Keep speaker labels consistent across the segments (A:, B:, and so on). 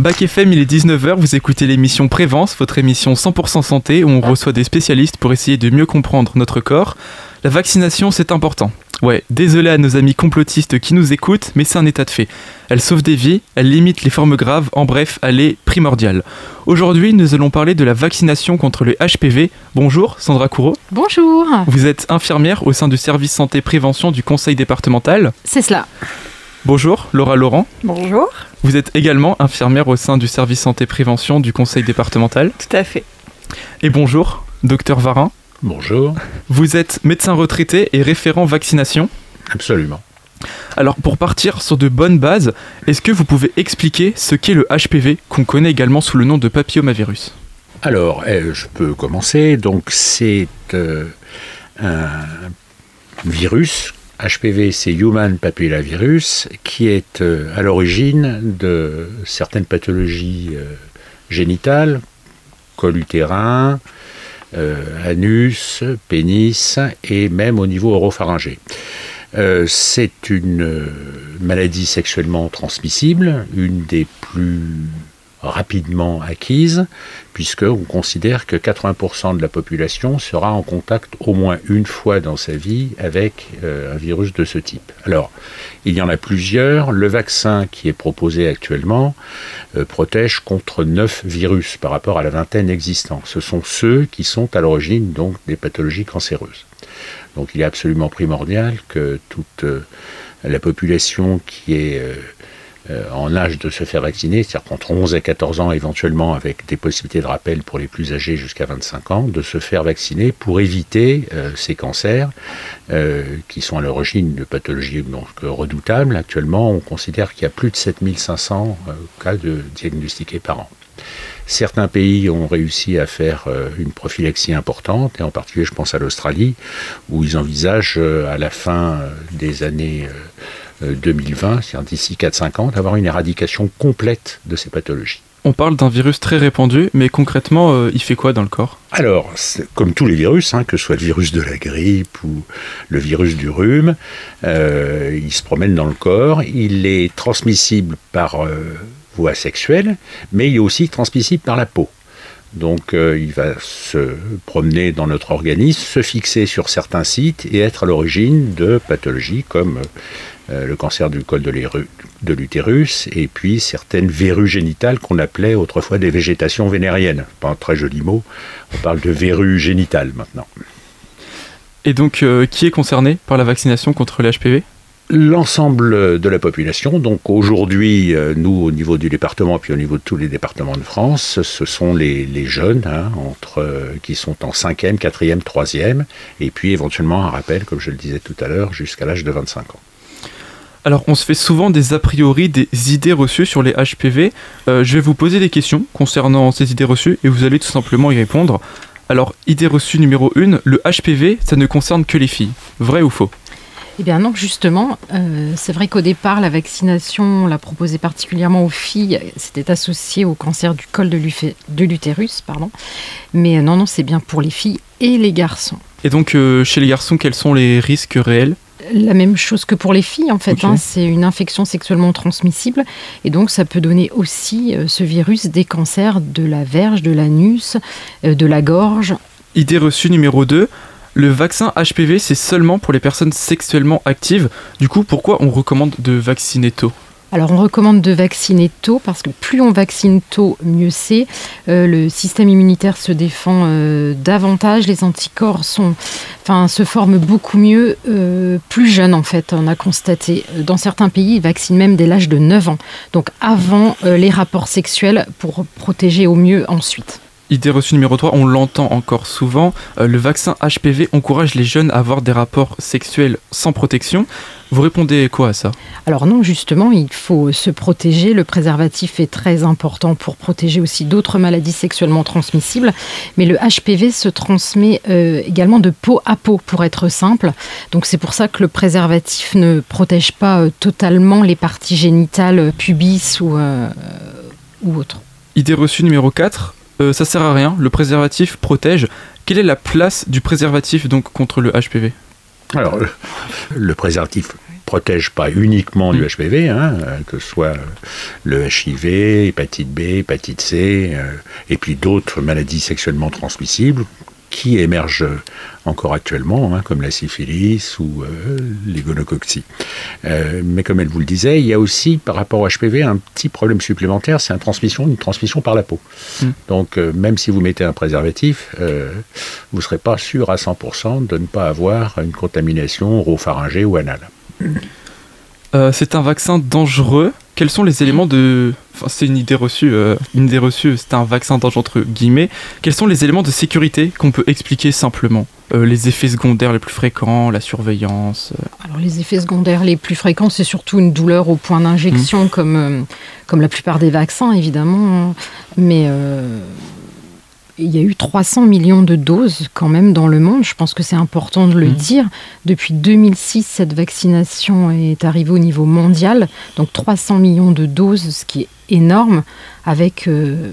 A: Bac FM, il est 19h, vous écoutez l'émission Prévence, votre émission 100% santé où on reçoit des spécialistes pour essayer de mieux comprendre notre corps. La vaccination, c'est important. Ouais, désolé à nos amis complotistes qui nous écoutent, mais c'est un état de fait. Elle sauve des vies, elle limite les formes graves, en bref, elle est primordiale. Aujourd'hui, nous allons parler de la vaccination contre le HPV. Bonjour, Sandra Couraud.
B: Bonjour.
A: Vous êtes infirmière au sein du service santé prévention du conseil départemental.
B: C'est cela.
A: Bonjour, Laura Laurent.
C: Bonjour.
A: Vous êtes également infirmière au sein du service santé prévention du conseil départemental.
C: Tout à fait.
A: Et bonjour, docteur Varin.
D: Bonjour.
A: Vous êtes médecin retraité et référent vaccination.
D: Absolument.
A: Alors, pour partir sur de bonnes bases, est-ce que vous pouvez expliquer ce qu'est le HPV, qu'on connaît également sous le nom de papillomavirus ?
D: Alors, je peux commencer. Donc, c'est un virus. HPV, c'est Human Papillomavirus, qui est à l'origine de certaines pathologies génitales, col utérin, anus, pénis et même au niveau oropharyngé. C'est une maladie sexuellement transmissible, une des plus rapidement acquises, puisqu'on considère que 80% de la population sera en contact au moins une fois dans sa vie avec un virus de ce type. Alors, il y en a plusieurs. Le vaccin qui est proposé actuellement protège contre 9 virus par rapport à la vingtaine existants. Ce sont ceux qui sont à l'origine donc des pathologies cancéreuses. Donc il est absolument primordial que toute la population qui est en âge de se faire vacciner, c'est-à-dire qu'entre 11 et 14 ans éventuellement avec des possibilités de rappel pour les plus âgés jusqu'à 25 ans, de se faire vacciner pour éviter ces cancers qui sont à l'origine de pathologies donc, redoutables. Actuellement, on considère qu'il y a plus de 7500 cas diagnostiqués par an. Certains pays ont réussi à faire une prophylaxie importante, et en particulier je pense à l'Australie, où ils envisagent à la fin des années 2020, c'est-à-dire d'ici 4-5 ans, d'avoir une éradication complète de ces pathologies.
A: On parle d'un virus très répandu, mais concrètement, il fait quoi dans le corps ?
D: Alors, comme tous les virus, que ce soit le virus de la grippe ou le virus du rhume, il se promène dans le corps, il est transmissible par voie sexuelle, mais il est aussi transmissible par la peau. Donc il va se promener dans notre organisme, se fixer sur certains sites et être à l'origine de pathologies comme le cancer du col de l'utérus et puis certaines verrues génitales qu'on appelait autrefois des végétations vénériennes. Pas un très joli mot, on parle de verrues génitales maintenant.
A: Et donc qui est concerné par la vaccination contre le HPV ?
D: L'ensemble de la population, donc aujourd'hui, nous au niveau du département, puis au niveau de tous les départements de France, ce sont les jeunes, qui sont en 5e, 4e, 3e, et puis éventuellement un rappel, comme je le disais tout à l'heure, jusqu'à l'âge de 25 ans.
A: Alors, on se fait souvent des a priori, des idées reçues sur les HPV. Je vais vous poser des questions concernant ces idées reçues, et vous allez tout simplement y répondre. Alors, idée reçue numéro 1, le HPV, ça ne concerne que les filles. Vrai ou faux ?
B: Eh bien non, justement, c'est vrai qu'au départ, la vaccination, on l'a proposée particulièrement aux filles, c'était associé au cancer du col de l'utérus, mais non, c'est bien pour les filles et les garçons.
A: Et donc, chez les garçons, quels sont les risques réels ?
B: La même chose que pour les filles, en fait,
A: Okay.
B: C'est une infection sexuellement transmissible, et donc ça peut donner aussi, ce virus, des cancers de la verge, de l'anus, de la gorge.
A: Idée reçue numéro 2, le vaccin HPV, c'est seulement pour les personnes sexuellement actives. Du coup, pourquoi on recommande de vacciner tôt ?
B: Alors on recommande de vacciner tôt parce que plus on vaccine tôt, mieux c'est. Le système immunitaire se défend davantage, les anticorps se forment beaucoup mieux plus jeunes en fait, on a constaté. Dans certains pays, ils vaccinent même dès l'âge de 9 ans, donc avant les rapports sexuels pour protéger au mieux ensuite.
A: Idée reçue numéro 3, on l'entend encore souvent, le vaccin HPV encourage les jeunes à avoir des rapports sexuels sans protection. Vous répondez quoi à ça ?
B: Alors non, justement, il faut se protéger. Le préservatif est très important pour protéger aussi d'autres maladies sexuellement transmissibles. Mais le HPV se transmet également de peau à peau, pour être simple. Donc c'est pour ça que le préservatif ne protège pas totalement les parties génitales, pubis ou autres.
A: Idée reçue numéro 4, ça sert à rien, le préservatif protège. Quelle est la place du préservatif donc contre le HPV ?
D: Alors, le préservatif protège pas uniquement du HPV, que ce soit le HIV, hépatite B, hépatite C, et puis d'autres maladies sexuellement transmissibles qui émergent encore actuellement, comme la syphilis ou les gonococcies. Mais comme elle vous le disait, il y a aussi, par rapport au HPV, un petit problème supplémentaire, c'est une transmission par la peau. Donc, même si vous mettez un préservatif, vous ne serez pas sûr à 100% de ne pas avoir une contamination oropharyngée ou anale.
A: C'est un vaccin dangereux. Quels sont les éléments de... Enfin, c'est une idée reçue, c'est un vaccin dangereux entre guillemets. Quels sont les éléments de sécurité qu'on peut expliquer simplement ? Les effets secondaires les plus fréquents, la surveillance
B: Alors les effets secondaires les plus fréquents, c'est surtout une douleur au point d'injection, comme la plupart des vaccins, évidemment. Mais il y a eu 300 millions de doses quand même dans le monde. Je pense que c'est important de le dire. Depuis 2006, cette vaccination est arrivée au niveau mondial. Donc 300 millions de doses, ce qui est énorme, avec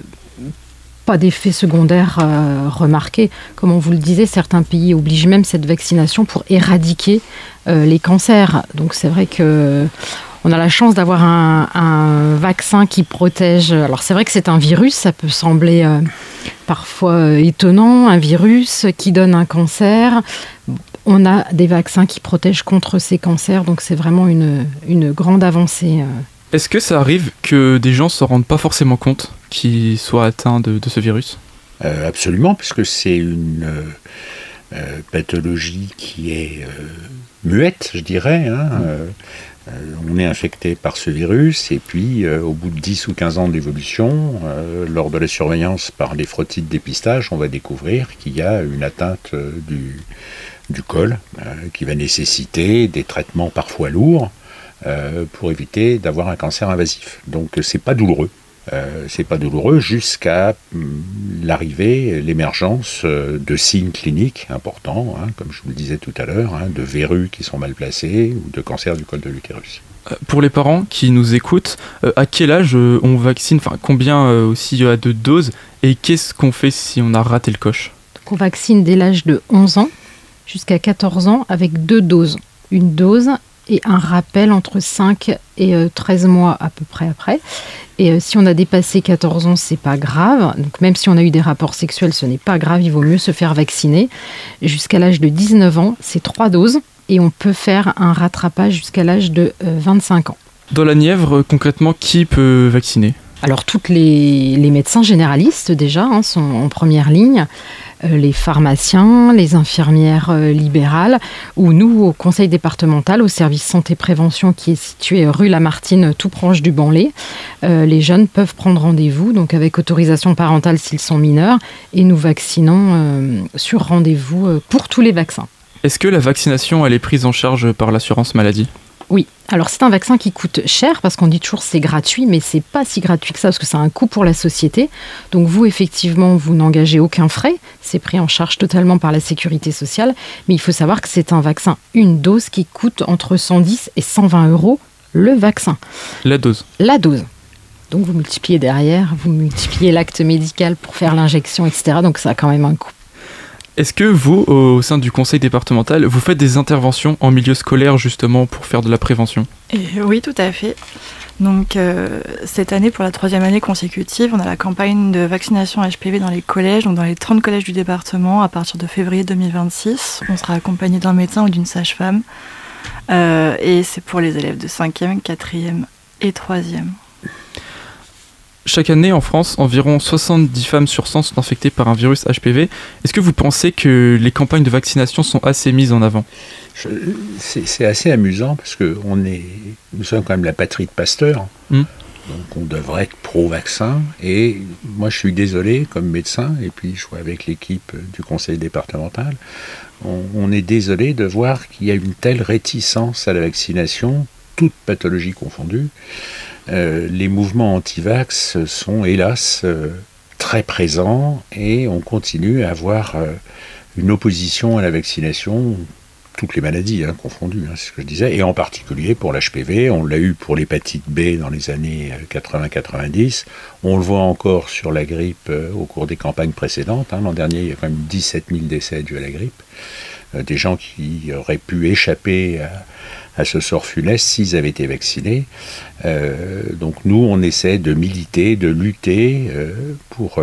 B: pas d'effets secondaires remarqués. Comme on vous le disait, certains pays obligent même cette vaccination pour éradiquer les cancers. Donc c'est vrai que on a la chance d'avoir un vaccin qui protège. Alors c'est vrai que c'est un virus, ça peut sembler parfois étonnant, un virus qui donne un cancer. On a des vaccins qui protègent contre ces cancers, donc c'est vraiment une grande avancée.
A: Est-ce que ça arrive que des gens ne se rendent pas forcément compte qu'ils soient atteints de ce virus ?
D: Absolument, puisque c'est une pathologie qui est muette, je dirais. On est infecté par ce virus et puis au bout de 10 ou 15 ans d'évolution, lors de la surveillance par des frottis de dépistage, on va découvrir qu'il y a une atteinte du col qui va nécessiter des traitements parfois lourds pour éviter d'avoir un cancer invasif. Donc c'est pas douloureux. C'est pas douloureux jusqu'à l'arrivée, l'émergence de signes cliniques importants, comme je vous le disais tout à l'heure, de verrues qui sont mal placées ou de cancer du col de l'utérus.
A: Pour les parents qui nous écoutent, à quel âge on vaccine, enfin combien aussi il y a de doses et qu'est-ce qu'on fait si on a raté le coche ?
B: Donc on vaccine dès l'âge de 11 ans jusqu'à 14 ans avec 2 doses. Une dose et un rappel entre 5 et 13 mois à peu près après. Et si on a dépassé 14 ans, c'est pas grave. Donc même si on a eu des rapports sexuels, ce n'est pas grave, il vaut mieux se faire vacciner. Jusqu'à l'âge de 19 ans, c'est 3 doses et on peut faire un rattrapage jusqu'à l'âge de 25 ans.
A: Dans la Nièvre, concrètement, qui peut vacciner ?
B: Alors tous les médecins généralistes déjà sont en première ligne. Les pharmaciens, les infirmières libérales, ou nous, au conseil départemental, au service santé-prévention qui est situé rue Lamartine, tout proche du Banlay, les jeunes peuvent prendre rendez-vous, donc avec autorisation parentale s'ils sont mineurs, et nous vaccinons sur rendez-vous pour tous les vaccins.
A: Est-ce que la vaccination, elle est prise en charge par l'assurance maladie ?
B: Oui, alors c'est un vaccin qui coûte cher parce qu'on dit toujours c'est gratuit, mais c'est pas si gratuit que ça parce que ça a un coût pour la société. Donc vous, effectivement, vous n'engagez aucun frais, c'est pris en charge totalement par la sécurité sociale, mais il faut savoir que c'est un vaccin, une dose qui coûte entre 110 et 120 euros le vaccin.
A: La dose.
B: La dose. Donc vous multipliez derrière, vous multipliez l'acte médical pour faire l'injection, etc. Donc ça a quand même un coût.
A: Est-ce que vous, au sein du conseil départemental, vous faites des interventions en milieu scolaire justement pour faire de la prévention ?
C: Oui, tout à fait. Donc cette année, pour la 3e année consécutive, on a la campagne de vaccination HPV dans les collèges, donc dans les 30 collèges du département à partir de février 2026. On sera accompagné d'un médecin ou d'une sage-femme et c'est pour les élèves de 5e, 4e et 3e.
A: Chaque année en France, environ 70 femmes sur 100 sont infectées par un virus HPV. Est-ce que vous pensez que les campagnes de vaccination sont assez mises en avant ?
D: C'est assez amusant parce que nous sommes quand même la patrie de Pasteur. Donc on devrait être pro-vaccin. Et moi je suis désolé comme médecin, et puis je suis avec l'équipe du conseil départemental, on est désolé de voir qu'il y a une telle réticence à la vaccination, toutes pathologies confondues. Les mouvements anti-vax sont hélas très présents et on continue à avoir une opposition à la vaccination, toutes les maladies confondues, c'est ce que je disais, et en particulier pour l'HPV. On l'a eu pour l'hépatite B dans les années 80-90, on le voit encore sur la grippe au cours des campagnes précédentes. L'an dernier, il y a quand même 17 000 décès dus à la grippe, des gens qui auraient pu échapper à à ce sort funeste s'ils avaient été vaccinés. Donc nous, on essaie de militer, de lutter pour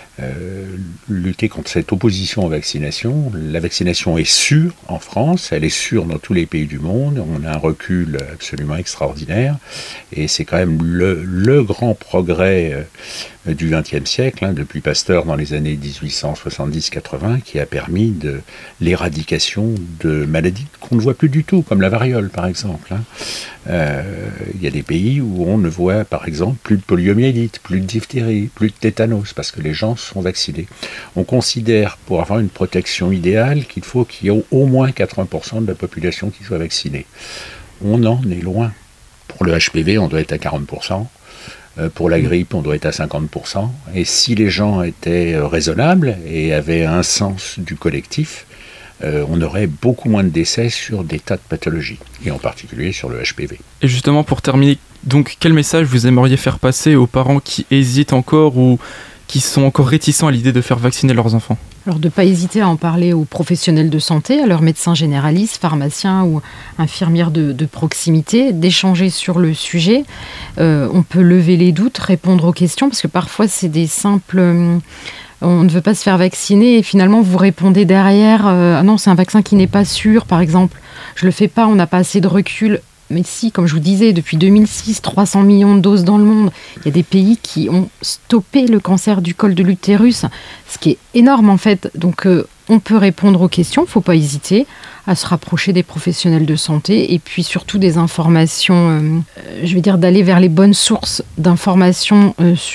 D: lutter contre cette opposition aux vaccinations. La vaccination est sûre en France, elle est sûre dans tous les pays du monde. On a un recul absolument extraordinaire et c'est quand même le grand progrès du XXe siècle, depuis Pasteur dans les années 1870-80, qui a permis l'éradication de maladies qu'on ne voit plus du tout, comme la variole par exemple. Il y a des pays où on ne voit par exemple plus de poliomyélite, plus de diphtérie, plus de tétanos, parce que les gens sont vaccinés. On considère, pour avoir une protection idéale, qu'il faut qu'il y ait au moins 80% de la population qui soit vaccinée. On en est loin. Pour le HPV, on doit être à 40%. Pour la grippe, on doit être à 50%. Et si les gens étaient raisonnables et avaient un sens du collectif, on aurait beaucoup moins de décès sur des tas de pathologies, et en particulier sur le HPV.
A: Et justement, pour terminer, donc, quel message vous aimeriez faire passer aux parents qui hésitent encore ou qui sont encore réticents à l'idée de faire vacciner leurs enfants ?
B: Alors de ne pas hésiter à en parler aux professionnels de santé, à leurs médecins généralistes, pharmaciens ou infirmières de proximité, d'échanger sur le sujet. On peut lever les doutes, répondre aux questions, parce que parfois c'est des simples... on ne veut pas se faire vacciner et finalement vous répondez derrière ah non, c'est un vaccin qui n'est pas sûr, par exemple. Je le fais pas, on n'a pas assez de recul. Mais si, comme je vous disais, depuis 2006, 300 millions de doses dans le monde, il y a des pays qui ont stoppé le cancer du col de l'utérus, ce qui est énorme en fait. Donc on peut répondre aux questions, il ne faut pas hésiter à se rapprocher des professionnels de santé et puis surtout des informations, je vais dire d'aller vers les bonnes sources d'informations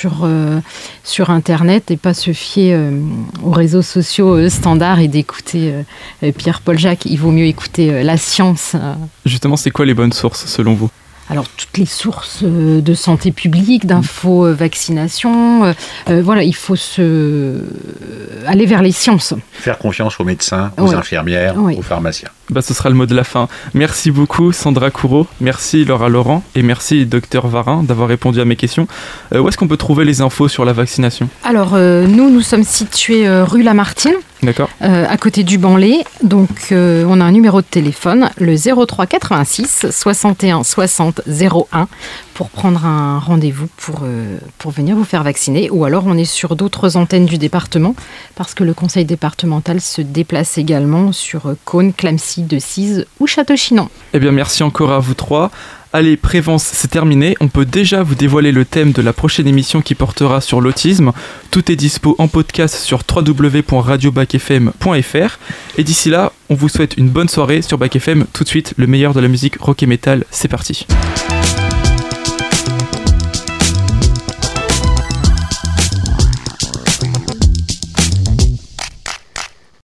B: sur Internet et pas se fier aux réseaux sociaux standards et d'écouter Pierre-Paul Jacques. Il vaut mieux écouter la science.
A: Justement, c'est quoi les bonnes sources selon vous ?
B: Alors, toutes les sources de santé publique, d'infos, vaccination, voilà, il faut aller vers les sciences.
D: Faire confiance aux médecins, aux infirmières, aux pharmaciens.
A: Ce sera le mot de la fin. Merci beaucoup Sandra Couraud, merci Laura Laurent et merci Dr Varin d'avoir répondu à mes questions. Où est-ce qu'on peut trouver les infos sur la vaccination ?
B: Alors, nous sommes situés rue Lamartine.
A: D'accord.
B: À côté du Banlay. Donc, on a un numéro de téléphone, le 03 86 61 60 01, pour prendre un rendez-vous pour venir vous faire vacciner. Ou alors, on est sur d'autres antennes du département, parce que le conseil départemental se déplace également sur Cône, Clamecy, Decize ou Château-Chinon.
A: Eh bien, merci encore à vous trois. Allez, Prévence, c'est terminé. On peut déjà vous dévoiler le thème de la prochaine émission qui portera sur l'autisme. Tout est dispo en podcast sur www.radiobacfm.fr. Et d'ici là, on vous souhaite une bonne soirée sur Bac FM. Tout de suite, le meilleur de la musique rock et metal. C'est parti.